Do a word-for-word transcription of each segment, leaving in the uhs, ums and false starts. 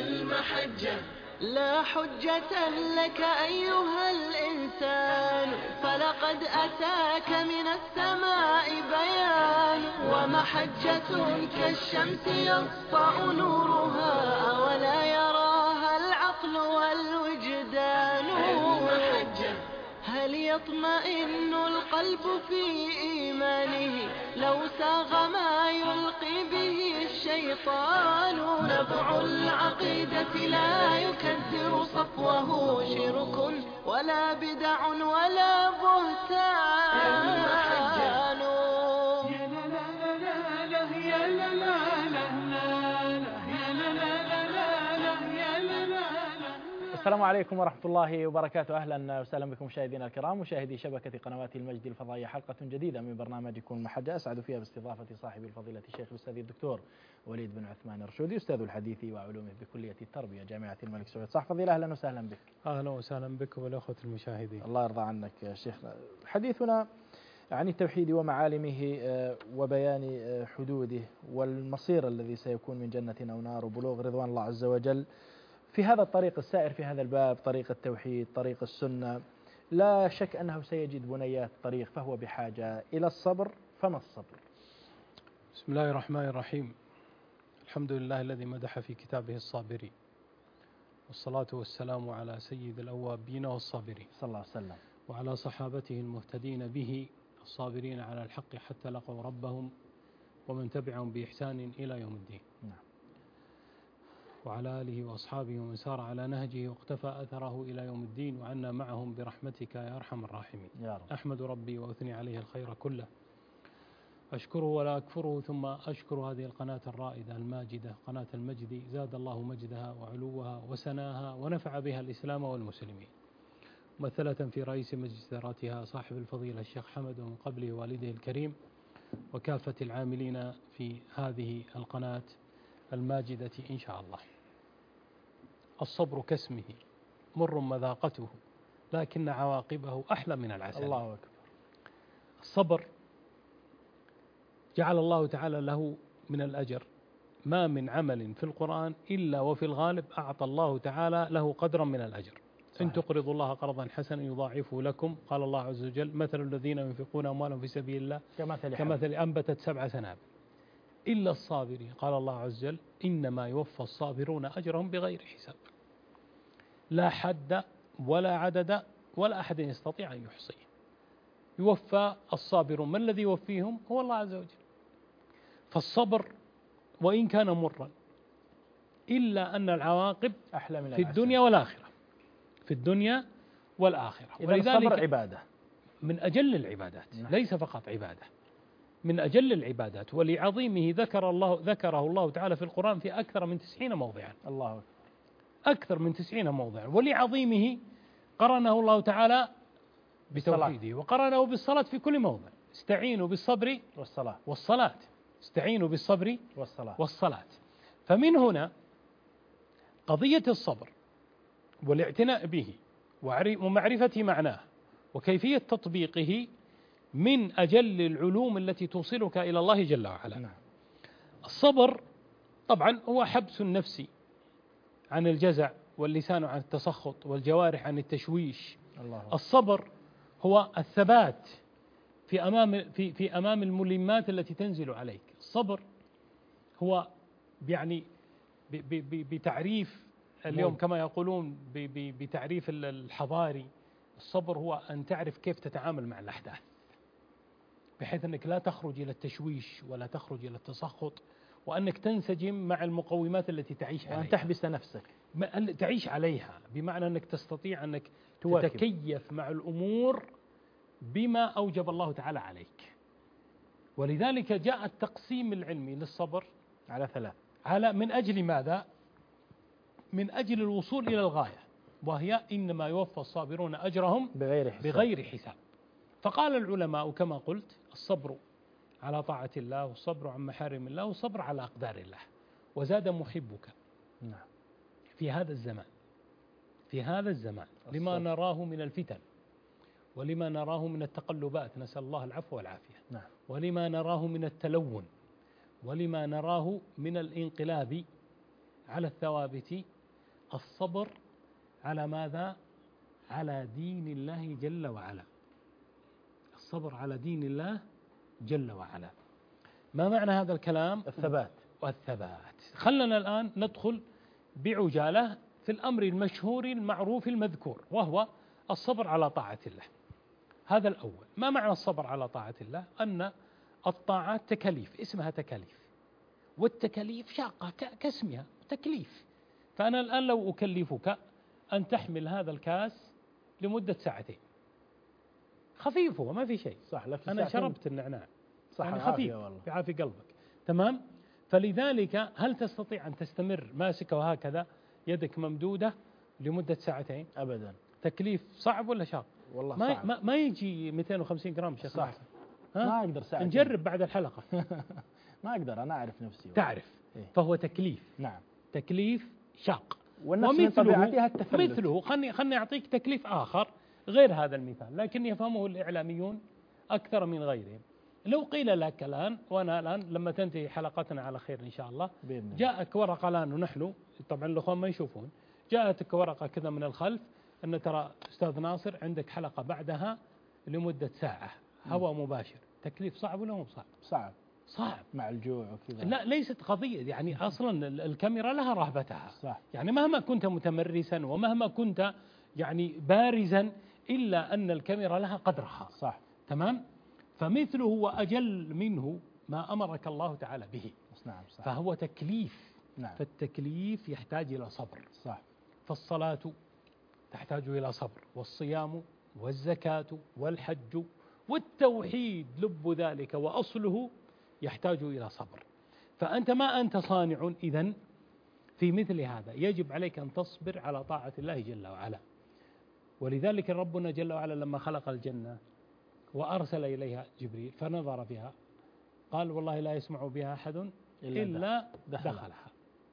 المحجة لا حجة لك أيها الإنسان، فلقد أتاك من السماء بيان، ومحجة كالشمس يسطع نورها ولا يراها العقل والوجدان. المحجة هل يطمئن القلب في إيمانه لو ساغ ما يلقي به الشيطان؟ نبع العقيدة لا يكدر صفوه شرك ولا بدع ولا بهتان. يا لا لا لا لا يا لا لا لا يا لا لا لا يا لا لا. السلام عليكم ورحمة الله وبركاته. أهلا وسهلا بكم مشاهدينا الكرام، مشاهدي شبكة قنوات المجد الفضائية، حلقة جديدة من برنامجكم المحجة، أسعد فيها باستضافة صاحب الفضيلة الشيخ الأستاذ الدكتور وليد بن عثمان الرشودي، أستاذ الحديث وعلومه بكلية التربية جامعة الملك سعود. صح فضيلة، أهلا وسهلا بك. أهلا وسهلا بك والأخوة المشاهدين. الله يرضى عنك يا شيخنا. حديثنا عن التوحيد ومعالمه وبيان حدوده والمصير الذي سيكون من جنة أو نار وبلوغ رضوان الله عز وجل في هذا الطريق السائر في هذا الباب، طريق التوحيد، طريق السنة. لا شك أنه سيجد بنيات الطريق، فهو بحاجة إلى الصبر. فما الصبر؟ بسم الله الرحمن الرحيم. الحمد لله الذي مدح في كتابه الصابرين، والصلاة والسلام على سيد الأوابين والصابرين صلى الله عليه وسلم، وعلى صحابته المهتدين به الصابرين على الحق حتى لقوا ربهم ومن تبعهم بإحسان إلى يوم الدين. نعم. وعلى آله وأصحابه ومن سار على نهجه واقتفى أثره إلى يوم الدين، وعنا معهم برحمتك يا أرحم الراحمين. يا رب. أحمد ربي وأثني عليه الخير كله، أشكره ولا أكفره، ثم أشكر هذه القناة الرائدة الماجدة، قناة المجد، زاد الله مجدها وعلوها وسناها ونفع بها الإسلام والمسلمين، ممثلة في رئيس مجلس إدارتها صاحب الفضيلة الشيخ حمد، ومن قبله والده الكريم، وكافة العاملين في هذه القناة الماجدة إن شاء الله. الصبر كاسمه مر مذاقته، لكن عواقبه أحلى من العسل. الله أكبر. الصبر جعل الله تعالى له من الأجر ما من عمل في القرآن إلا وفي الغالب أعطى الله تعالى له قدرا من الأجر. صحيح. إن تقرضوا الله قرضا حسنا يضاعفه لكم. قال الله عز وجل: مثل الذين ينفقون أموالهم في سبيل الله كمثل, كمثل أنبتت سبع سنابل إلا الصابرين. قال الله عز وجل: إنما يوفى الصابرون أجرهم بغير حساب. لا حد ولا عدد ولا أحد يستطيع أن يحصيه. يوفى الصابرون، ما الذي يوفيهم؟ هو الله عز وجل. فالصبر وإن كان مرا إلا أن العواقب أحلى من في الدنيا والآخرة، في الدنيا والآخرة. إذا الصبر عبادة من أجل العبادات. نعم. ليس فقط عبادة، من أجل العبادات، ولعظيمه ذكر الله ذكره الله تعالى في القرآن في أكثر من تسعين موضعا. الله أكبر. أكثر من تسعين موضعا. ولعظيمه قرنه الله تعالى بتوحيده، وقرنه بالصلاة في كل موضع. استعينوا بالصبر والصلاة والصلاة استعينوا بالصبر والصلاة والصلاة. فمن هنا قضية الصبر والاعتناء به ومعرفة معناه وكيفية تطبيقه من أجل العلوم التي توصلك إلى الله جل وعلا. نعم. الصبر طبعا هو حبس النفس عن الجزع، واللسان عن التسخط، والجوارح عن التشويش. الله. الصبر هو الثبات في أمام في في أمام الملمات التي تنزل عليك. الصبر هو يعني بتعريف اليوم كما يقولون بتعريف الحضاري، الصبر هو أن تعرف كيف تتعامل مع الأحداث، بحيث أنك لا تخرج إلى التشويش ولا تخرج إلى التسخط، وأنك تنسجم مع المقومات التي تعيش عليها، وأن تحبس نفسك تعيش عليها، بمعنى أنك تستطيع أنك تواكب. تتكيف مع الأمور بما أوجب الله تعالى عليك. ولذلك جاء التقسيم العلمي للصبر على ثلاث، على من أجل ماذا؟ من أجل الوصول إلى الغاية، وهي إنما يوفى الصابرون أجرهم بغير حساب, بغير حساب. فقال العلماء كما قلت: الصبر على طاعة الله، والصبر عن محارم الله، والصبر على أقدار الله. وزاد محبك نعم في هذا الزمان في هذا الزمان لما نراه من الفتن، ولما نراه من التقلبات، نسأل الله العفو والعافية. نعم. ولما نراه من التلون، ولما نراه من الانقلاب على الثوابت الصبر على ماذا؟ على دين الله جل وعلا. الصبر على دين الله جل وعلا. ما معنى هذا الكلام؟ الثبات والثبات. خلنا الآن ندخل بعجالة في الأمر المشهور المعروف المذكور، وهو الصبر على طاعة الله. هذا الأول. ما معنى الصبر على طاعة الله؟ أن الطاعات تكاليف، اسمها تكاليف، والتكاليف شاقة كاسمها تكليف. فأنا الآن لو أكلفك أن تحمل هذا الكاس لمدة ساعتين، خفيف هو ما في شيء، صح، لكن أنا شربت النعناع، صح يعني خفيف خفيف والله. بعافي قلبك، تمام. فلذلك هل تستطيع أن تستمر ماسكة وهكذا يدك ممدودة لمدة ساعتين؟ أبدا. تكليف صعب ولا شاق؟ والله ما صعب. ما, ما يجي مئتين وخمسين جرام شيخ. صح. ها؟ ما أقدر ساعتين. نجرب بعد الحلقة. ما أقدر، أنا أعرف نفسي والله. تعرف. إيه؟ فهو تكليف. نعم. تكليف شاق. والنفس من طبيعتها التفلت. مثله خلني خلني أعطيك تكليف آخر غير هذا المثال، لكن يفهمه الإعلاميون أكثر من غيرهم. لو قيل لك الآن، وأنا الآن لما تنتهي حلقتنا على خير إن شاء الله، جاءك ورقة الآن ونحن طبعا الأخوان ما يشوفون، جاءتك ورقة كذا من الخلف أن ترى أستاذ ناصر عندك حلقة بعدها لمدة ساعة هواء مباشر. تكليف صعب ولا مو صعب؟ صعب. صعب مع الجوع وكذا. لا ليست قضية، يعني أصلا الكاميرا لها رهبتها. صح. يعني مهما كنت متمرسا ومهما كنت يعني بارزا إلا أن الكاميرا لها قدرها. صح. تمام. فمثله وأجل منه ما أمرك الله تعالى به. نعم صح. فهو تكليف. نعم. فالتكليف يحتاج إلى صبر. صح. فالصلاة تحتاج إلى صبر، والصيام والزكاة والحج والتوحيد لب ذلك وأصله يحتاج إلى صبر. فأنت ما أنت صانع إذن في مثل هذا، يجب عليك أن تصبر على طاعة الله جل وعلا. ولذلك ربنا جل وعلا لما خلق الجنة وأرسل إليها جبريل فنظر فيها قال والله لا يسمع بها أحد إلا, إلا دخلها. دخلها.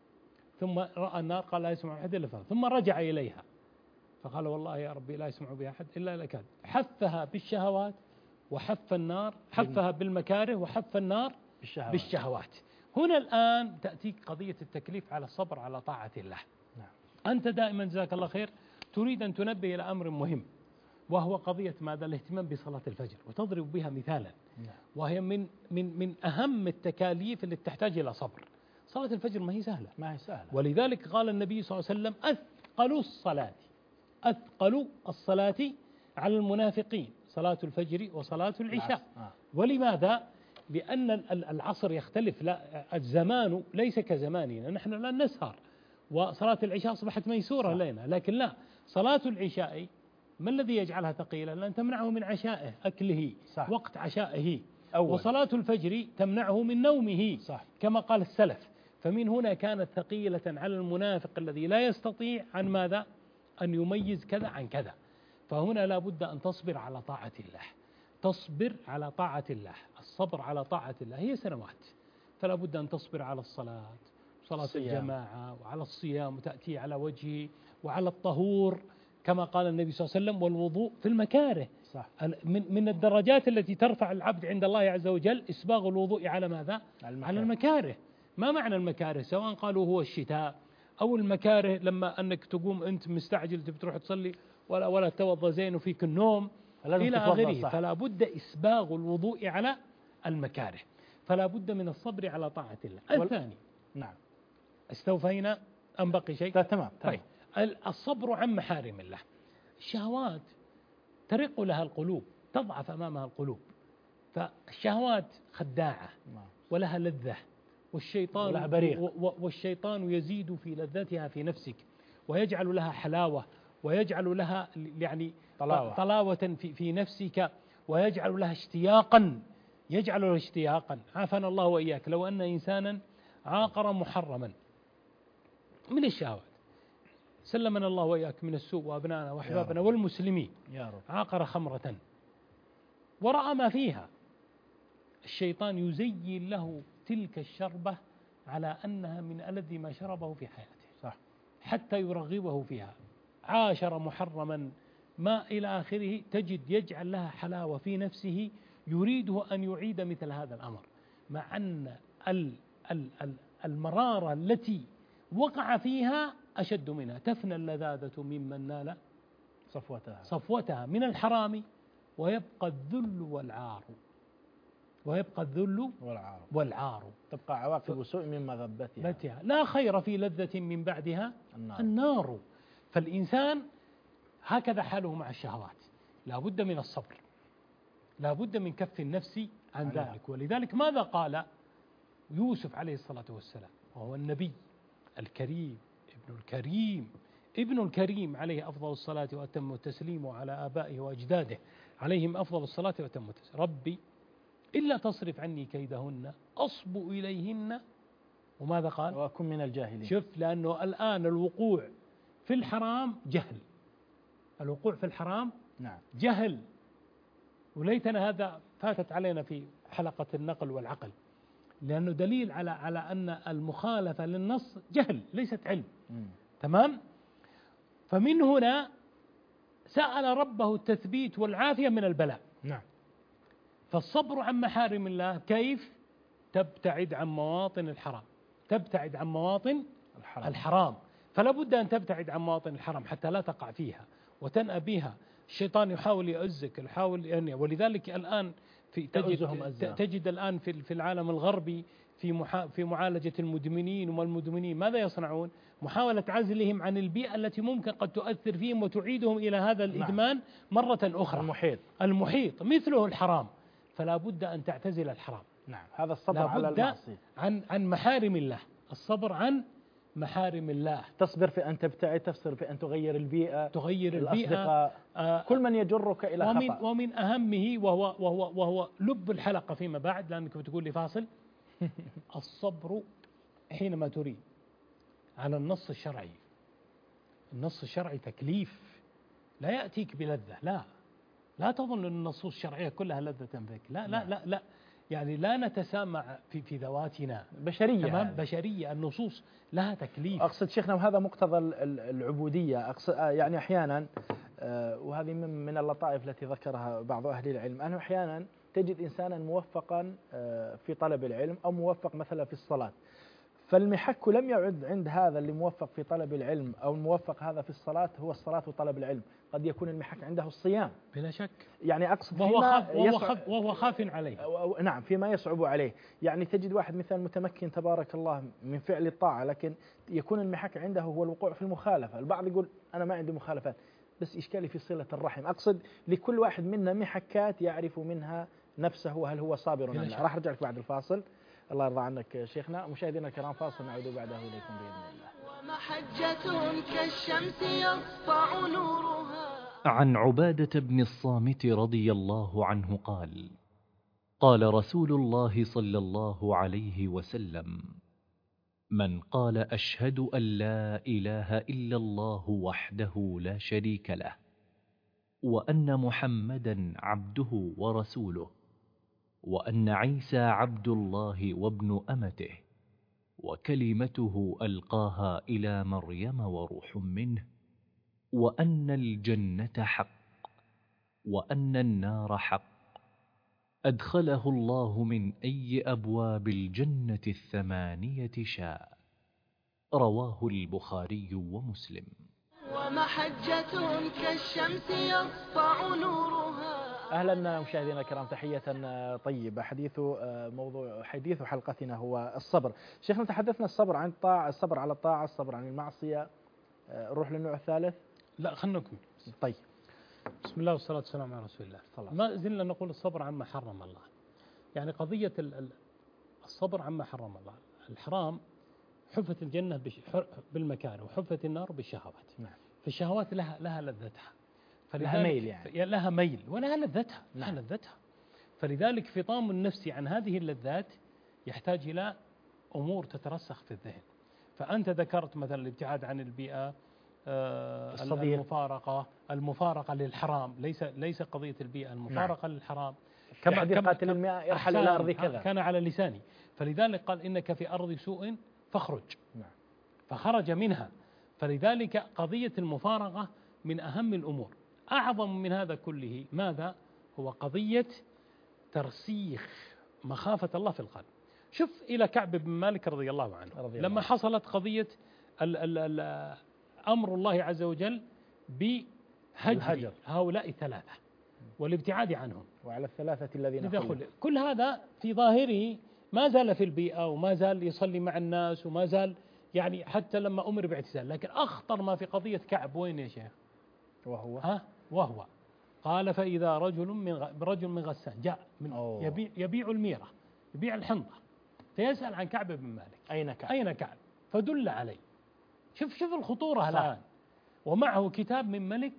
ثم رأى النار قال لا يسمع أحد إلا فيها، ثم رجع إليها فقال والله يا ربي لا يسمع بها أحد إلا لك. حثها بالشهوات وحف النار، حفها بالمكاره وحف النار بالشهوات. بالشهوات. هنا الآن تأتيك قضية التكليف على الصبر على طاعة الله. نعم. أنت دائما جزاك الله خير تريد أن تنبه إلى أمر مهم، وهو قضية ماذا؟ الاهتمام بصلاة الفجر، وتضرب بها مثالا. نعم. وهي من من من أهم التكاليف اللي تحتاج إلى صبر. صلاة الفجر ما هي سهلة، ما هي سهلة. ولذلك قال النبي صلى الله عليه وسلم أثقل الصلاة أثقل الصلاة على المنافقين صلاة الفجر وصلاة العشاء. آه. ولماذا؟ لأن العصر يختلف، لا الزمان ليس كزماننا، نحن الآن نسهر وصلاة العشاء أصبحت ميسورة لنا، لكن لا، صلاة العشاء ما الذي يجعلها ثقيلة؟ لأن تمنعه من عشائه أكله. صح. وقت عشائه أول. وصلاة الفجر تمنعه من نومه. صح. كما قال السلف. فمن هنا كانت ثقيلة على المنافق الذي لا يستطيع عن ماذا؟ أن يميز كذا عن كذا. فهنا لا بد أن تصبر على طاعة الله، تصبر على طاعة الله. الصبر على طاعة الله هي سنوات، فلا بد أن تصبر على الصلاة، صلاة الصيام. الجماعة، وعلى الصيام وتأتي على وجهه، وعلى الطهور كما قال النبي صلى الله عليه وسلم، والوضوء في المكاره. صح. من من الدرجات التي ترفع العبد عند الله عز وجل إسباغ الوضوء على ماذا؟ المكاره. على المكاره. ما معنى المكاره؟ سواء قالوا هو الشتاء أو المكاره لما أنك تقوم أنت مستعجل تبي تروح تصلي ولا ولا توضأ زين وفيك النوم إلى آخره. فلا بد إسباغ الوضوء على المكاره، فلا بد من الصبر على طاعة الله. الثاني. نعم. استوفينا أم بقي شيء؟ تمام. طيب. الصبر عن محارم الله. الشهوات ترق لها القلوب، تضعف أمامها القلوب، فالشهوات خداعة ولها لذة، والشيطان والشيطان يزيد في لذتها في نفسك ويجعل لها حلاوة، ويجعل لها يعني طلاوة, طلاوة في, في نفسك، ويجعل لها اشتياقا، يجعل لها اشتياقا. عافانا الله وإياك. لو أن إنسانا عاقر محرما من الشهوات، سلمنا الله وإياك من السوء وأبنائنا وأحبابنا والمسلمين، يا رب. عاقر خمرة ورأى ما فيها، الشيطان يزين له تلك الشربة على أنها من ألذ ما شربه في حياته. صح. حتى يرغبه فيها. عاشر محرما ما إلى آخره، تجد يجعل لها حلاوة في نفسه، يريده أن يعيد مثل هذا الأمر، مع أن المرارة التي وقع فيها أشد منها، تفنى اللذاذة ممن نال صفوتها صفوتها من الحرام، ويبقى الذل والعار، ويبقى الذل والعار والعار تبقى عواقب سوء من مغبتها. متى لا خير في لذة من بعدها النار. النار. فالإنسان هكذا حاله مع الشهوات، لا بد من الصبر، لا بد من كف النفس عن عليها. ذلك. ولذلك ماذا قال يوسف عليه الصلاة والسلام وهو النبي الكريم ابن الكريم ابن الكريم عليه أفضل الصلاة وأتم التسليم، وعلى آبائه وأجداده عليهم أفضل الصلاة وأتم التسليم: ربي إلا تصرف عني كيدهن أصب إليهن. وماذا قال؟ وأكن من الجاهلين. شوف، لأنه الآن الوقوع في الحرام جهل، الوقوع في الحرام نعم جهل، وليتنا هذا فاتت علينا في حلقة النقل والعقل، لأنه دليل على على أن المخالفة للنص جهل ليست علم. مم. تمام. فمن هنا سأل ربه التثبيت والعافية من البلاء. نعم. فالصبر عن محارم الله كيف؟ تبتعد عن مواطن الحرام، تبتعد عن مواطن الحرام, الحرام. فلا بد أن تبتعد عن مواطن الحرام حتى لا تقع فيها وتنأى بها. الشيطان يحاول يؤزك، يحاول يعني، ولذلك الآن في تجد, تجد الآن في في العالم الغربي في في معالجة المدمنين والمدمنين ماذا يصنعون؟ محاولة عزلهم عن البيئة التي ممكن قد تؤثر فيهم وتعيدهم إلى هذا الإدمان مرة أخرى. المحيط المحيط مثله الحرام، فلا بد أن تعتزل الحرام. نعم، هذا الصبر على المعصية، عن عن محارم الله، الصبر عن محارم الله. تصبر في أن تبتعد، تصبر في أن تغير البيئة، تغير البيئة، آه كل من يجرك إلى ومن خطأ. ومن أهمه وهو وهو وهو لب الحلقة فيما بعد، لأنك بتقول لي فاصل. الصبر حينما تريد على النص الشرعي. النص الشرعي تكليف، لا يأتيك بلذة، لا لا تظن أن النصوص الشرعية كلها لذة فيك، لا لا لا لا يعني لا نتسامع في في ذواتنا، بشرية، تمام، بشرية. النصوص لها تكليف. أقصد شيخنا، وهذا مقتضى العبودية. أقصد يعني أحيانا، وهذه من من اللطائف التي ذكرها بعض أهل العلم، أنه أحيانا تجد إنسانا موفقا في طلب العلم أو موفق مثلا في الصلاة، فالمحك لم يعد عند هذا اللي موفق في طلب العلم أو الموفق هذا في الصلاة هو الصلاة وطلب العلم، قد يكون المحك عنده الصيام بلا شك. يعني أقصد وهو خاف وهو خاف وهو خاف عليه. نعم، فيما يصعب عليه. يعني تجد واحد مثلا متمكن تبارك الله من فعل الطاعة، لكن يكون المحك عنده هو الوقوع في المخالفة. البعض يقول أنا ما عندي مخالفات، بس إشكالي في صلة الرحم. أقصد لكل واحد منا محكات يعرف منها نفسه هل هو صابر أم لا. راح أرجع لك بعد الفاصل. الله يرضى عنك شيخنا. مشاهدينا الكرام، فاصل نعود بعده إليكم بإذن الله. ومحجة كالشمس يسطع نورها. عن عبادة بن الصامت رضي الله عنه قال: قال رسول الله صلى الله عليه وسلم: من قال أشهد أن لا إله إلا الله وحده لا شريك له، وأن محمدا عبده ورسوله، وأن عيسى عبد الله وابن أمته، وكلمته ألقاها إلى مريم وروح منه، وأن الجنة حق، وأن النار حق، أدخله الله من أي أبواب الجنة الثمانية شاء. رواه البخاري ومسلم. ومحجة كالشمس يسطع نورها. أهلا مشاهدينا الكرام، تحية طيبة. حديث موضوع حديث حلقتنا هو الصبر. شيخنا تحدثنا الصبر عن الطاعة، الصبر على الطاعة، الصبر عن المعصية. نروح للنوع الثالث. لا خلنا نكمل. طيب، بسم الله والصلاة والسلام على رسول الله. صلاة. ما زلنا نقول الصبر عما حرم الله. يعني قضية الصبر عما حرم الله. الحرام حفت الجنة بالمكاره، وحفت النار بالشهوات. نعم. فالشهوات لها لها لذتها، لها ميل، يعني لها ميل ولها لذتها. نعم. لها لذتها. فلذلك فطام النفس عن هذه اللذات يحتاج إلى أمور تترسخ في الذهن. فأنت ذكرت مثلا الابتعاد عن البيئة، آه المفارقة المفارقة للحرام، ليس ليس قضية البيئة، المفارقة نعم. للحرام. كما حديث قاتل الماء يرحل إلى أرض كذا، كان على لساني. فلذلك قال إنك في أرض سوء فاخرج. نعم. فخرج منها. فلذلك قضية المفارقة من أهم الأمور. أعظم من هذا كله ماذا؟ هو قضية ترسيخ مخافة الله في القلب. شوف إلى كعب بن مالك رضي الله عنه، رضي لما الله. حصلت قضية ال ال ال أمر الله عز وجل بهجر هؤلاء الثلاثة والابتعاد عنهم وعلى الثلاثة الذين خلوا. كل هذا في ظاهره ما زال في البيئة وما زال يصلي مع الناس وما زال يعني حتى لما أمر باعتزال. لكن أخطر ما في قضية كعب وين يا شيخ؟ وهو ها وهو قال فإذا رجل من رجل من غسان جاء من يبيع, يبيع الميرة يبيع الحنطة فيسأل عن كعب بن مالك أين كعب؟ أين كعب؟ فدل عليه. شوف شوف الخطورة الآن. ومعه كتاب من ملك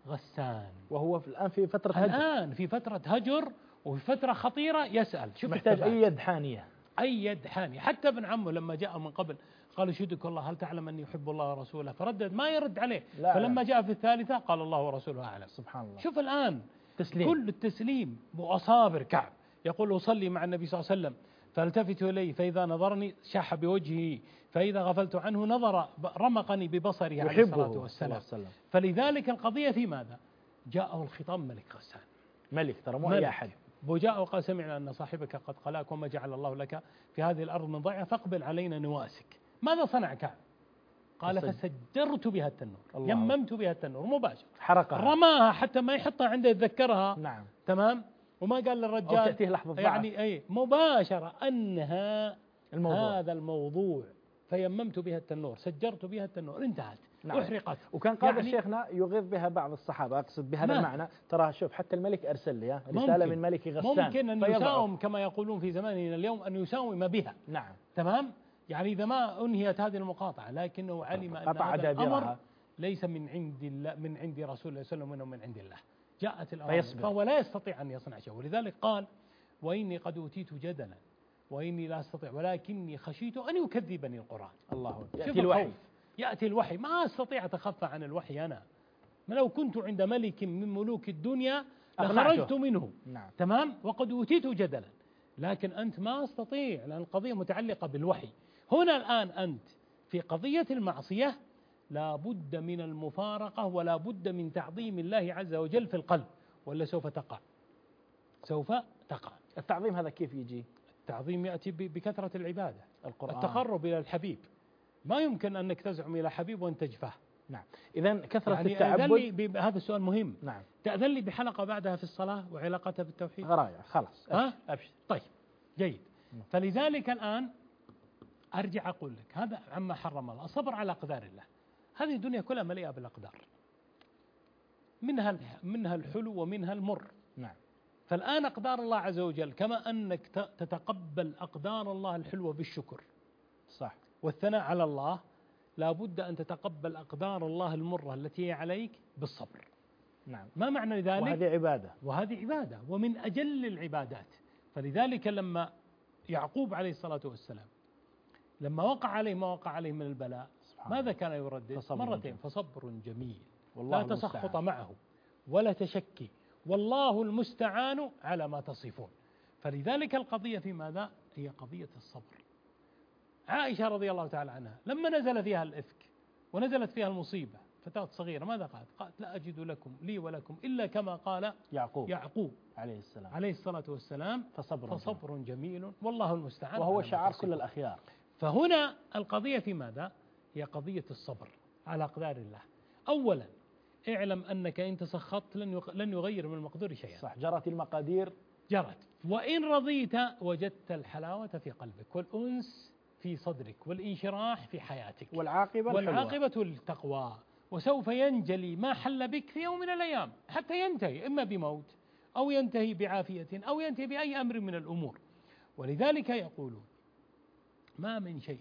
غسان وهو في الآن في فترة هجر. الآن في فترة هجر وفي فترة خطيرة يسأل. شوف محتاج أي يد حانية أي يد حانية. حتى ابن عمه لما جاء من قبل قال يشهدك الله هل تعلم أني يحب الله ورسوله فردد ما يرد عليه. لا فلما لا. جاء في الثالثة قال الله ورسوله أعلم. سبحان الله. شوف الآن تسليم. كل التسليم وأصابر كعب يقول أصلي مع النبي صلى الله عليه وسلم فالتفت إليه فإذا نظرني شاح بوجهه فإذا غفلت عنه نظر رمقني ببصره عليه الصلاة والسلام. فلذلك القضية في ماذا؟ جاءه الخطاب ملك غسان. ملك ترى مو أي أحد. وجاء وقال سمعنا أن صاحبك قد قلاك وما جعل الله لك في هذه الأرض من ضيعة فاقبل علينا نواسك. ماذا صنع كعب؟ قال فسجرت بها التنور يممت بها التنور مباشر حرقها رماها حتى ما يحطها عنده يتذكرها. نعم تمام. وما قال للرجال أو تأتيه لحظة ضعف يعني أي مباشرة أنهى الموضوع. هذا الموضوع فيممت بها التنور سجرت بها التنور انتهت. نعم. أحرقت. وكان قابل يعني شيخنا يغيظ بها بعض الصحابة أقصد بهذا المعنى ترى شوف حتى الملك أرسل لي رسالة من ملك غسان ممكن أن يساوم كما يقولون في زماننا اليوم أن يساوم بها. نعم تمام. يعني إذا ما أنهيت هذه المقاطعة لكنه علم أن هذا الأمر ليس من عند الله من عند رسول الله صلى الله عليه وسلم وإنه من عند الله. جاءت الأمر فهو لا يستطيع أن يصنع شيء. ولذلك قال وإني قد أوتيت جدلا وإني لا أستطيع ولكني خشيت أن يكذبني القرآن. الله يأتي الوحي يأتي الوحي ما أستطيع أتخفى عن الوحي أنا. ما لو كنت عند ملك من ملوك الدنيا لخرجت منه. نعم. تمام. وقد أوتيت جدلا لكن أنت ما أستطيع لأن القضية متعلقة بالوحي. هنا الآن أنت في قضية المعصية لا بد من المفارقة ولا بد من تعظيم الله عز وجل في القلب ولا سوف تقع سوف تقع. التعظيم هذا كيف يجي؟ التعظيم يأتي بكثرة العبادة القرآن. التقرب إلى الحبيب. ما يمكن أنك تزعم إلى حبيب وأنت تجفاه. نعم. إذا كثرة يعني التعبد هذا السؤال مهم. نعم. تأذن لي بحلقة بعدها في الصلاة وعلاقتها بالتوحيد. غراية خلاص أه؟ أبشر. طيب جيد. فلذلك الآن أرجع أقول لك هذا عما حرم الله الصبر على أقدار الله. هذه الدنيا كلها مليئة بالأقدار منها منها الحلو ومنها المر. نعم. فالآن أقدار الله عز وجل كما أنك تتقبل أقدار الله الحلوة بالشكر صح والثناء على الله لا بد أن تتقبل أقدار الله المرة التي هي عليك بالصبر. نعم. ما معنى ذلك؟ وهذه عبادة وهذه عبادة ومن أجل العبادات. فلذلك لما يعقوب عليه الصلاة والسلام لما وقع عليه ما وقع عليه من البلاء ماذا كان يردد؟ مرتين فصبر جميل لا تسخط معه ولا تشكي والله المستعان على ما تصفون. فلذلك القضية في ماذا؟ هي قضية الصبر. عائشة رضي الله تعالى عنها لما نزل فيها الإفك ونزلت فيها المصيبة فتاة صغيرة ماذا قالت؟ قالت لا أجد لكم لي ولكم إلا كما قال يعقوب يعقوب عليه السلام عليه الصلاة والسلام فصبر, فصبر جميل والله المستعان وهو شعار كل الأخيار. فهنا القضية في ماذا؟ هي قضية الصبر على أقدار الله. أولا اعلم أنك إن تسخطت لن لن يغير من المقدور شيئا. صح جرت المقادير جرت. وإن رضيت وجدت الحلاوة في قلبك والأنس في صدرك والانشراح في حياتك والعاقبة والعاقبة التقوى. وسوف ينجلي ما حل بك في يوم من الأيام حتى ينتهي إما بموت أو ينتهي بعافية أو ينتهي بأي أمر من الأمور. ولذلك يقولون ما من شيء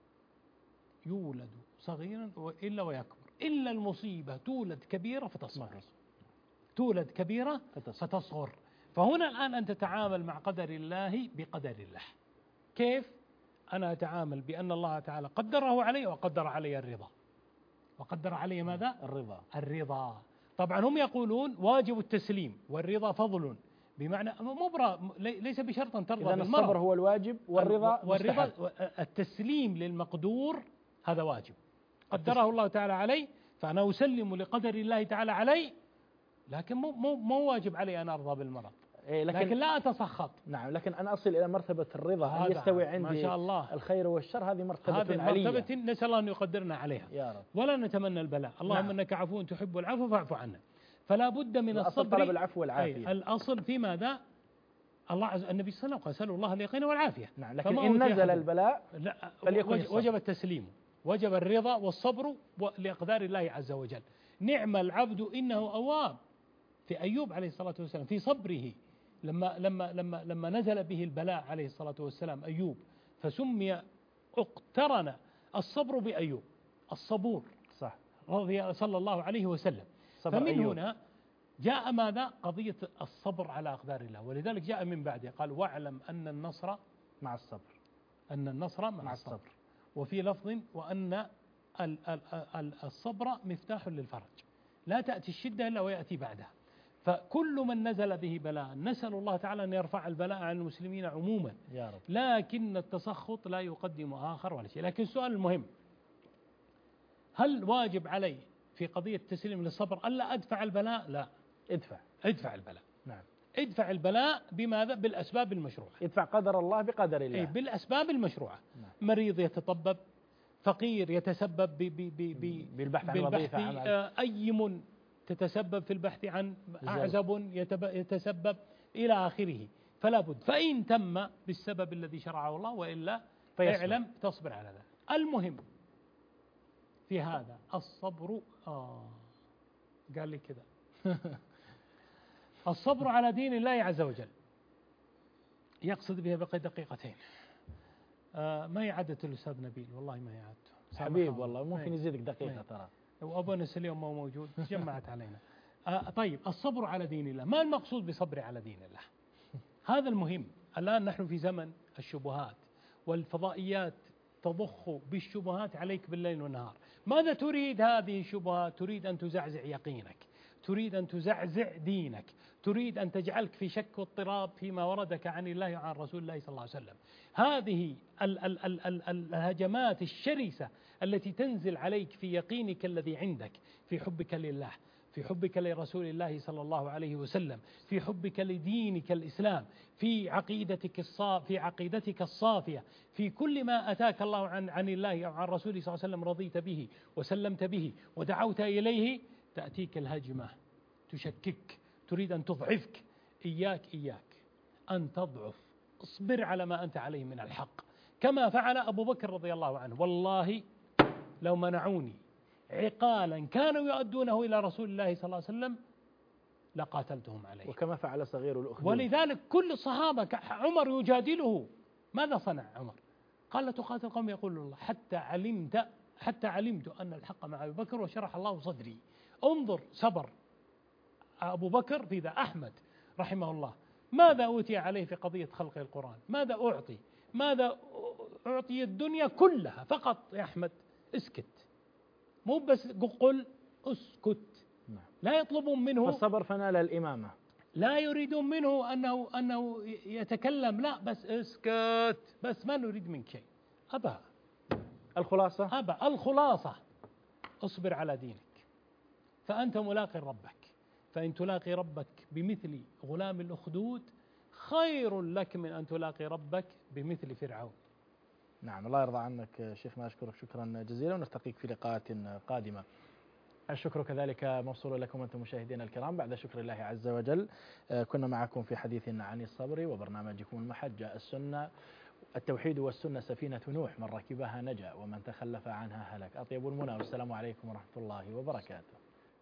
يولد صغيرا إلا ويكبر إلا المصيبة تولد كبيرة فتصغر تولد كبيرة فتصغر. فهنا الآن أنت تتعامل مع قدر الله بقدر الله. كيف؟ أنا أتعامل بأن الله تعالى قدره علي وقدر علي الرضا. وقدر علي ماذا؟ الرضا. الرضا. طبعا هم يقولون واجب التسليم والرضا فضل بمعنى مبرا ليس بشرط أن ترضى بالمرض. الصبر هو الواجب والرضا والرضا التسليم للمقدور هذا واجب قدره الله تعالى علي فأنا أسلم لقدر الله تعالى علي لكن مو مو مو واجب علي أن أرضى بالمرض. إيه لكن, لكن لا أتسخط. نعم، لكن أنا أصل إلى مرتبة الرضا، أن يستوي عندي ما شاء الله الخير والشر، هذه مرتبة هذه علية. مرتبة نسأل الله أن يقدرنا عليها يا رب. ولا نتمنى البلاء. اللهم نعم. إنك عفو تحب العفو فاعف عنا. فلا بد من الصبر، طلب العفو والعافية. الأصل في ماذا؟ الله عز النبي صلى الله عليه وسلم قال سألوا الله اليقين والعافية. نعم، لكن إن نزل البلاء لا فليكن وجب التسليم، وجب الرضا والصبر لأقدار الله عز وجل. نعم العبد إنه أواب. في أيوب عليه الصلاة والسلام في صبره لما لما لما لما نزل به البلاء عليه الصلاة والسلام أيوب، فسمي اقترن الصبر بأيوب الصبور، صح، رضي صلى الله عليه وسلم. فمن أيوب. هنا جاء ماذا؟ قضية الصبر على أقدار الله، ولذلك جاء من بعده قال واعلم أن النصر مع الصبر، أن النصر مع, مع الصبر. الصبر. وفي لفظ وأن الصبر مفتاح للفرج، لا تأتي الشدة إلا ويأتي بعدها. فكل من نزل به بلاء نسأل الله تعالى أن يرفع البلاء عن المسلمين عموما يا رب. لكن التسخط لا يقدم آخر ولا شيء. لكن السؤال المهم، هل واجب علي في قضية التسليم للصبر ألا أدفع البلاء؟ لا، ادفع ادفع البلاء. نعم، ادفع البلاء بماذا؟ بالأسباب المشروعة. ادفع قدر الله بقدر الله. أي بالأسباب المشروعة. نعم. مريض يتطبب، فقير يتسبب ب ب ب ب بالبحث عن بالبحث آه أيم تتسبب في البحث عن أعزب يتسبب إلى آخره. فلا بد، فإن تم بالسبب الذي شرعه الله وإلا فاعلم تصبر على ذلك. المهم في هذا الصبر. آه قال لي كذا الصبر على دين الله عز وجل، يقصد بها بقي دقيقتين. آه ما هي عادة الأستاذ نبيل، والله ما هي عادته حبيب، والله ممكن يزيدك دقيقة ترى. وأبو أنس اليوم ما موجود، جمعت علينا. آه طيب الصبر على دين الله، ما المقصود بصبر على دين الله؟ هذا المهم. الآن نحن في زمن الشبهات والفضائيات تضخ بالشبهات عليك بالليل والنهار. ماذا تريد هذه الشبهات؟ تريد أن تزعزع يقينك، تريد أن تزعزع دينك، تريد أن تجعلك في شك واضطراب فيما وردك عن الله وعن رسول الله صلى الله عليه وسلم. هذه ال ال ال ال الهجمات الشرسة التي تنزل عليك في يقينك الذي عندك، في حبك لله، في حبك لرسول الله صلى الله عليه وسلم، في حبك لدينك الإسلام، في عقيدتك الصافية، في عقيدتك الصافية، في كل ما أتاك الله عن عن الله أو عن رسوله صلى الله عليه وسلم رضيت به وسلمت به ودعوت إليه، تأتيك الهجمة تشكك، تريد أن تضعفك. إياك إياك أن تضعف، اصبر على ما أنت عليه من الحق، كما فعل أبو بكر رضي الله عنه. والله لو منعوني عقالا كانوا يؤدونه إلى رسول الله صلى الله عليه وسلم لقاتلتهم عليه. وكما فعل صغير الأخدود. ولذلك كل الصحابة، عمر يجادله، ماذا صنع عمر؟ قال لا تقاتل قوم يقول الله حتى علمت حتى علمت أن الحق مع أبي بكر وشرح الله صدري. انظر صبر أبو بكر في ذا. أحمد رحمه الله ماذا أوتي عليه في قضية خلق القرآن؟ ماذا أعطي؟ ماذا أعطي؟ الدنيا كلها فقط. يا أحمد اسكت، مو بس قل اسكت. لا يطلبون منه فالصبر فنال الإمامة، لا يريدون منه أنه أنه يتكلم، لا بس اسكت بس، ما نريد منك شيء. أبا الخلاصة أبا الخلاصة اصبر على دينك، فأنت ملاقي ربك. فإن تلاقي ربك بمثل غلام الأخدود خير لك من أن تلاقي ربك بمثل فرعون. نعم، الله يرضى عنك شيخنا، أشكرك شكرا جزيلا، ونلتقيك في لقاءات قادمة. الشكر كذلك موصول لكم أنتم مشاهدينا الكرام. بعد شكر الله عز وجل كنا معكم في حديث عن الصبر وبرنامجكم المحجة، السنة التوحيد والسنة سفينة نوح، من ركبها نجا ومن تخلف عنها هلك. أطيب المنى، والسلام عليكم ورحمة الله وبركاته.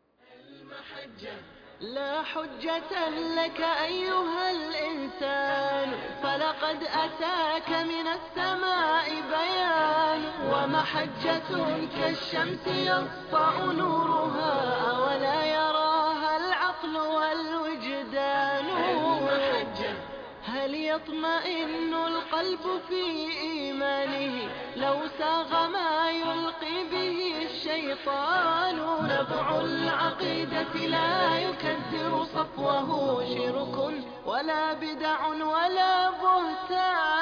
المحجة لا حجة لك أيها الإنسان، فلقد أتاك من السماء بيان، ومحجة كالشمس يسطع نورها، أولا يراها العقل والوجدان. المحجة هل يطمئن القلب في إيمانه لو ساغ ما يلقي به الشيطان؟ نبع العقيدة لا يكدر صفوه شرك ولا بدع ولا بهتان.